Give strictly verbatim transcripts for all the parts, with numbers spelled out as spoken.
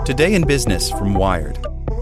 Today in Business from Wired.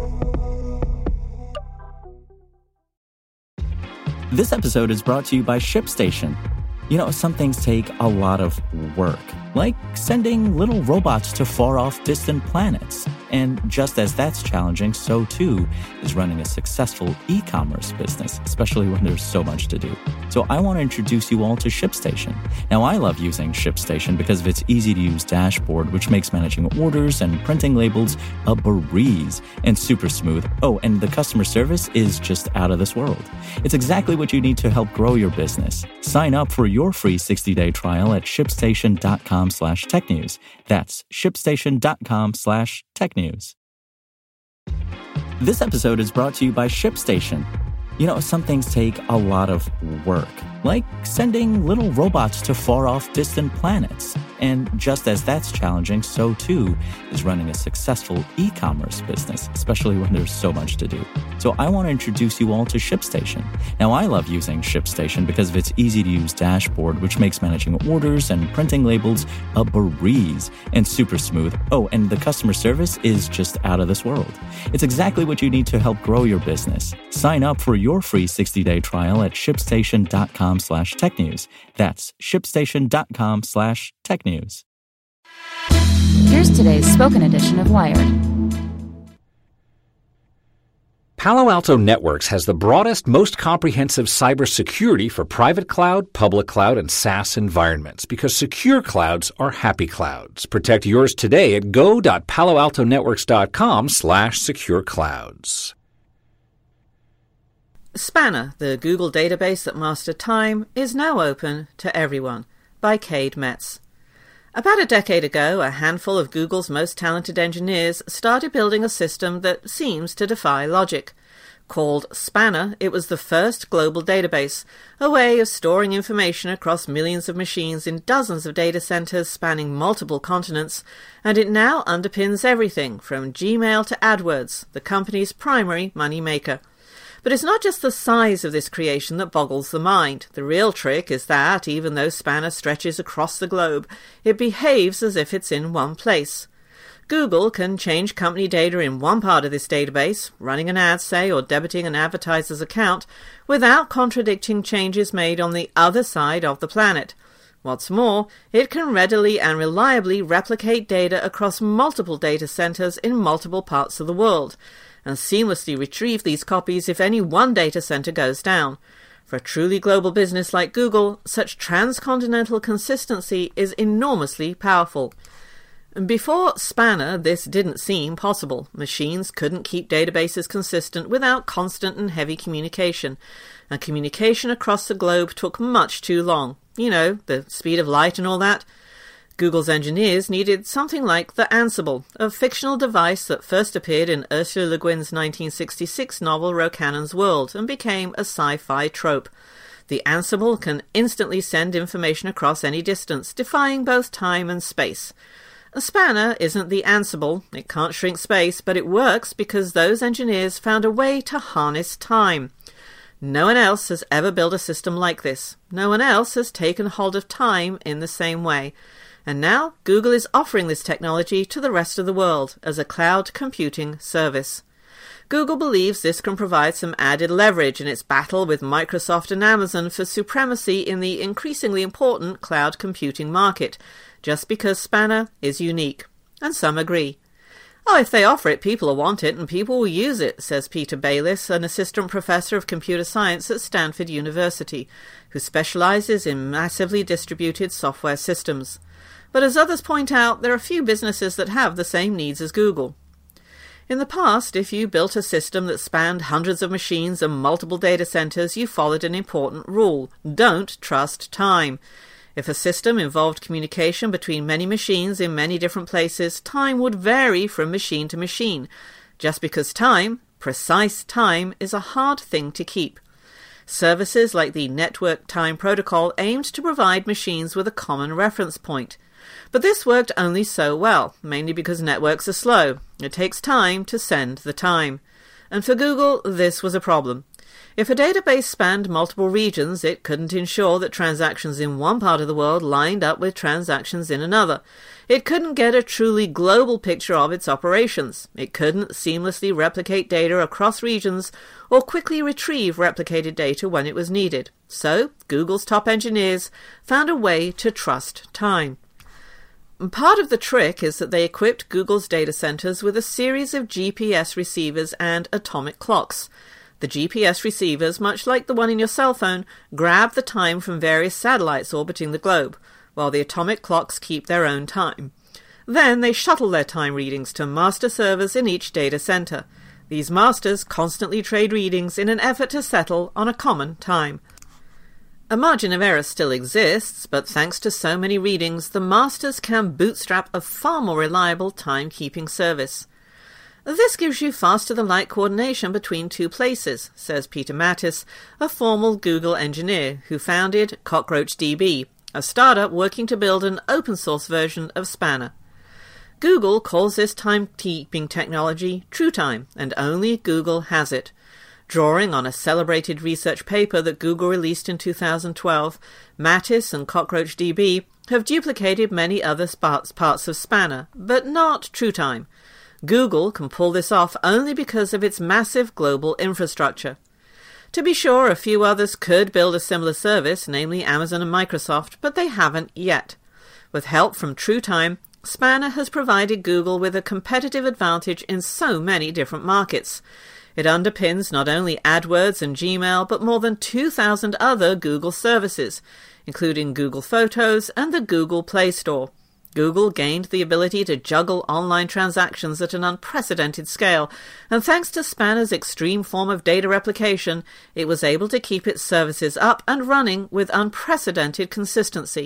This episode is brought to you by ShipStation. You know, some things take a lot of work, like sending little robots to far-off distant planets. And just as that's challenging, so too is running a successful e-commerce business, especially when there's so much to do. So I want to introduce you all to ShipStation. Now, I love using ShipStation because of its easy-to-use dashboard, which makes managing orders and printing labels a breeze and super smooth. Oh, and the customer service is just out of this world. It's exactly what you need to help grow your business. Sign up for your free sixty-day trial at shipstation.com slash tech news. That's shipstation.com slash tech news. This episode is brought to you by ShipStation. You know, some things take a lot of work, like sending little robots to far-off distant planets. And just as that's challenging, so too is running a successful e-commerce business, especially when there's so much to do. So I want to introduce you all to ShipStation. Now, I love using ShipStation because of its easy-to-use dashboard, which makes managing orders and printing labels a breeze and super smooth. Oh, and the customer service is just out of this world. It's exactly what you need to help grow your business. Sign up for your free sixty-day trial at shipstation.com slash tech news. That's shipstation.com slash tech news. Here's today's spoken edition of Wired. Palo Alto Networks has the broadest, most comprehensive cybersecurity for private cloud, public cloud, and SaaS environments because secure clouds are happy clouds. Protect yours today at go.paloaltonetworks.com slash secure clouds. Spanner, the Google database that mastered time, is now open to everyone, by Cade Metz. About a decade ago, a handful of Google's most talented engineers started building a system that seems to defy logic. Called Spanner, it was the first global database, a way of storing information across millions of machines in dozens of data centers spanning multiple continents, and it now underpins everything from Gmail to AdWords, the company's primary money maker. But it's not just the size of this creation that boggles the mind. The real trick is that, even though Spanner stretches across the globe, it behaves as if it's in one place. Google can change company data in one part of this database, running an ad, say, or debiting an advertiser's account, without contradicting changes made on the other side of the planet. What's more, it can readily and reliably replicate data across multiple data centers in multiple parts of the world, and seamlessly retrieve these copies if any one data center goes down. For a truly global business like Google, such transcontinental consistency is enormously powerful. Before Spanner, this didn't seem possible. Machines couldn't keep databases consistent without constant and heavy communication, and communication across the globe took much too long. You know, the speed of light and all that. Google's engineers needed something like the Ansible, a fictional device that first appeared in Ursula Le Guin's nineteen sixty-six novel Rocannon's World and became a sci-fi trope. The Ansible can instantly send information across any distance, defying both time and space. A Spanner isn't the Ansible. It can't shrink space, but it works because those engineers found a way to harness time. No one else has ever built a system like this. No one else has taken hold of time in the same way. And now Google is offering this technology to the rest of the world as a cloud computing service. Google believes this can provide some added leverage in its battle with Microsoft and Amazon for supremacy in the increasingly important cloud computing market, just because Spanner is unique. And some agree. Oh, if they offer it, people will want it and people will use it, says Peter Bayliss, an assistant professor of computer science at Stanford University, who specializes in massively distributed software systems. But as others point out, there are few businesses that have the same needs as Google. In the past, if you built a system that spanned hundreds of machines and multiple data centers, you followed an important rule. Don't trust time. If a system involved communication between many machines in many different places, time would vary from machine to machine, just because time, precise time, is a hard thing to keep. Services like the Network Time Protocol aimed to provide machines with a common reference point. But this worked only so well, mainly because networks are slow. It takes time to send the time. And for Google, this was a problem. If a database spanned multiple regions, it couldn't ensure that transactions in one part of the world lined up with transactions in another. It couldn't get a truly global picture of its operations. It couldn't seamlessly replicate data across regions or quickly retrieve replicated data when it was needed. So, Google's top engineers found a way to trust time. Part of the trick is that they equipped Google's data centers with a series of G P S receivers and atomic clocks. The G P S receivers, much like the one in your cell phone, grab the time from various satellites orbiting the globe, while the atomic clocks keep their own time. Then they shuttle their time readings to master servers in each data center. These masters constantly trade readings in an effort to settle on a common time. A margin of error still exists, but thanks to so many readings, the masters can bootstrap a far more reliable timekeeping service. This gives you faster-than-light coordination between two places, says Peter Mattis, a former Google engineer who founded CockroachDB, a startup working to build an open-source version of Spanner. Google calls this timekeeping technology TrueTime, and only Google has it. Drawing on a celebrated research paper that Google released in two thousand twelve, Mattis and CockroachDB have duplicated many other parts, parts of Spanner, but not TrueTime. Google can pull this off only because of its massive global infrastructure. To be sure, a few others could build a similar service, namely Amazon and Microsoft, but they haven't yet. With help from TrueTime, Spanner has provided Google with a competitive advantage in so many different markets. It underpins not only AdWords and Gmail, but more than two thousand other Google services, including Google Photos and the Google Play Store. Google gained the ability to juggle online transactions at an unprecedented scale, and thanks to Spanner's extreme form of data replication, it was able to keep its services up and running with unprecedented consistency.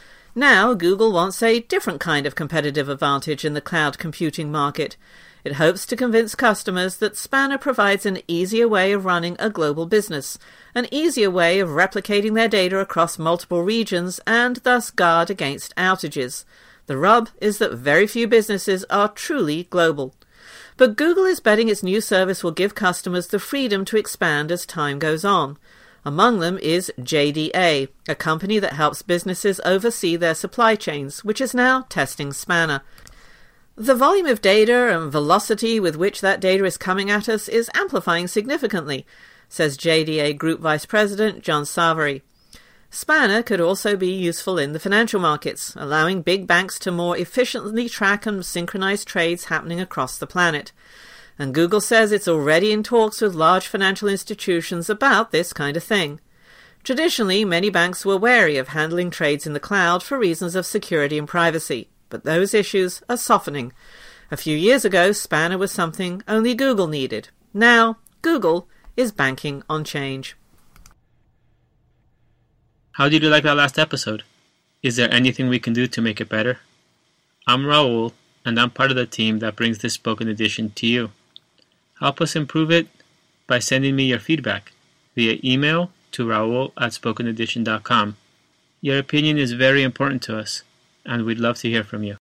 Now, Google wants a different kind of competitive advantage in the cloud computing market. It hopes to convince customers that Spanner provides an easier way of running a global business, an easier way of replicating their data across multiple regions and thus guard against outages. The rub is that very few businesses are truly global. But Google is betting its new service will give customers the freedom to expand as time goes on. Among them is J D A, a company that helps businesses oversee their supply chains, which is now testing Spanner. The volume of data and velocity with which that data is coming at us is amplifying significantly, says J D A Group Vice President John Savary. Spanner could also be useful in the financial markets, allowing big banks to more efficiently track and synchronize trades happening across the planet. And Google says it's already in talks with large financial institutions about this kind of thing. Traditionally, many banks were wary of handling trades in the cloud for reasons of security and privacy, but those issues are softening. A few years ago, Spanner was something only Google needed. Now, Google is banking on change. How did you like that last episode? Is there anything we can do to make it better? I'm Raul, and I'm part of the team that brings this spoken edition to you. Help us improve it by sending me your feedback via email to raul at spoken edition dot com. Your opinion is very important to us, and we'd love to hear from you.